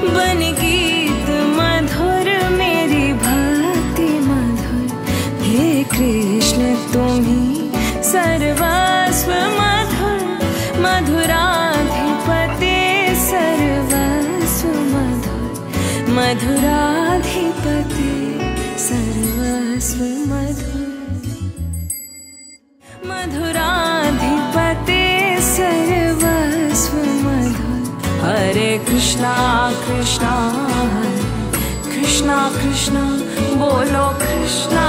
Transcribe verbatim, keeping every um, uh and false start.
बन गीत मधुर मेरी भक्ति मधुर। हे कृष्ण तुम्ही सर्वस्व मधुर, मधुराधिपते सर्वस्व मधुर, मधुराधिपते सर्वस्व मधुर, मधुराधिपते सर्वस्व मधुर। हरे कृष्णा कृष्णा हरे कृष्णा कृष्णा बोलो कृष्णा